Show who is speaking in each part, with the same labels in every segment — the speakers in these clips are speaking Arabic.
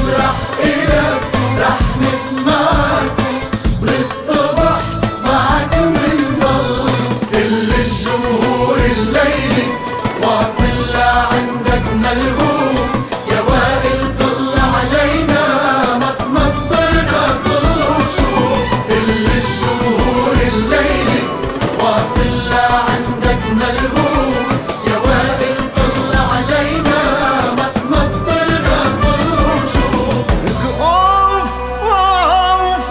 Speaker 1: نسرح إلك رح نسمعك وللصبح معك منضل. كل الجمهور الليلي واصل لعندك ملهوف، يا وائل طل علينا ما تنطرنا طل وشوف. كل الجمهور الليلي واصل لعندك ملهوف، يا وائل طل علينا ما تنطرنا طل وشوف.
Speaker 2: اوف اوف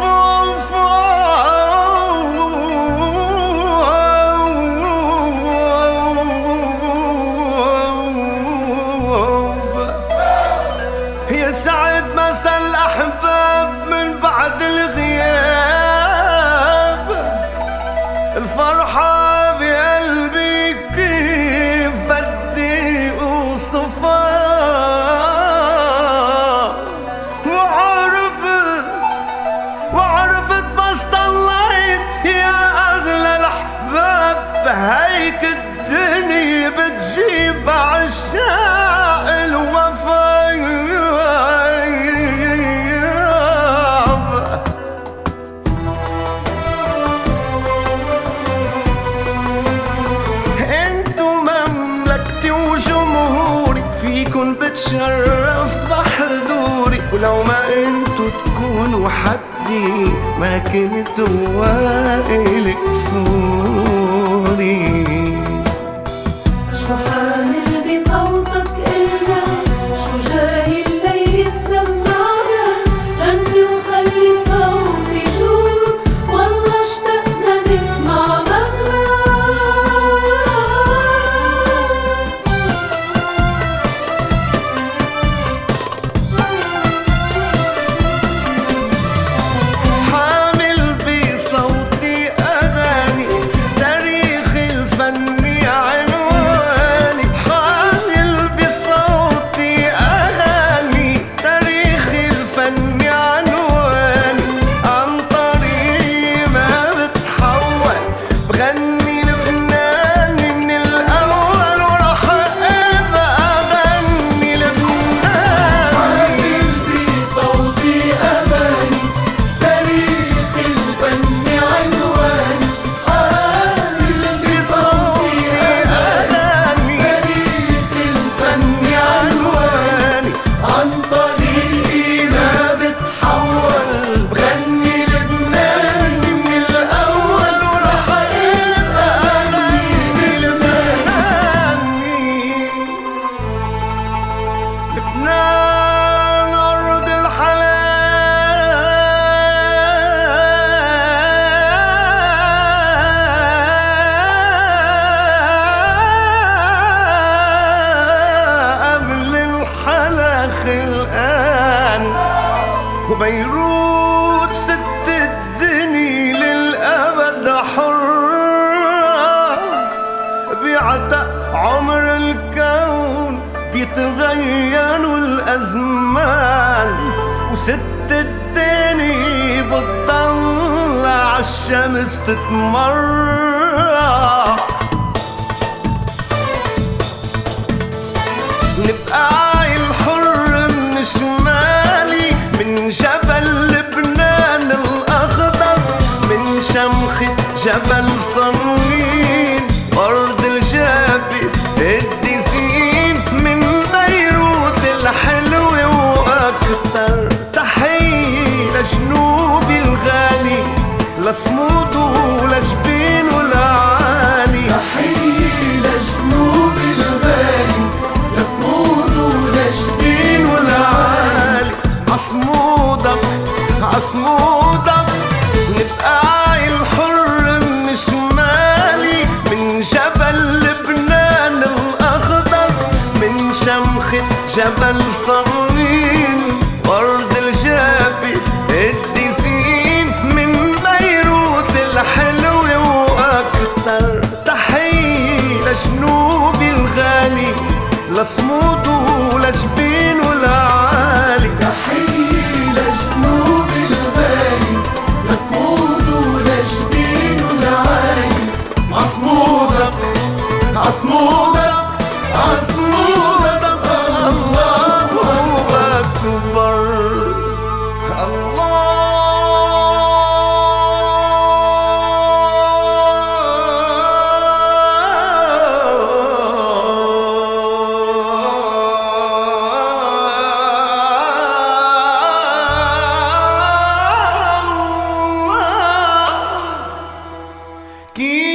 Speaker 2: اوف يا سعد مسا الأحباب من بعد الغياب، الفرحة بقلبي كيف بدي أوصفها، وعرفت بس طلعت يا أغلى الأحباب، هيك الدنيا بتجيب عشاق الوفا. انتو مملكتي وجمهوري، فيكن بتشرف بحضوري، ولو ما انتو تكونوا حدي ما كنت وائل كفوري.
Speaker 1: شو حامل بصوتك إلنا، شو جاي الليل تسمعنا، غني وخلي الصوت يجوب، والله اشتقنا نسمع مغنى.
Speaker 2: حامل بصوتي أغاني تاريخ الفن عنواني، حامل بصوتي أغاني تاريخ الفن عنواني، عن طريق ما بتحول بغني لبناني من الأول، ورح أبقى أغني لبناني.
Speaker 1: بصوتي أغاني تاريخ الفن عنواني، حامل بصوتي أغاني تاريخ الفن عنواني، عن طريقي ما بتحول بغني لبناني من الأول، ورح أبقى أغني لبناني.
Speaker 2: لبنان أرض الحلا قبل الحلا خلقان، وبيروت ست الدنيا للأبد حرة، بعتق عمر الكون بيتغيروا الأزمان، وست الدنيا بتطلع عالشمس تتمرع. نبقى عايل حر من شمالي، من جبل لبنان الأخضر، من شمخة جبل صنين، أرض الجابت الدسين، من بيروت الحلوة وأكتر. تحية لجنوبي الغالي، لصمود ولجبين والعالي.
Speaker 1: تحية لجنوبي الغالي، لصمود ولجبين
Speaker 2: والعالي. عصمودك عصمودك نبقى عايل حر من شمالي، من جبل لبنان الأخضر، من شمخة جبل صنين، أرض الجابت الدسين، من بيروت الحلوة وأكتر. تحية لجنوبي الغالي، لصمود ولجبين والعالي.
Speaker 1: تحية لجنوبي الغالي، لصمود ولجبين والعالي.
Speaker 2: عصمودك عصمودك عصمودك الله كيف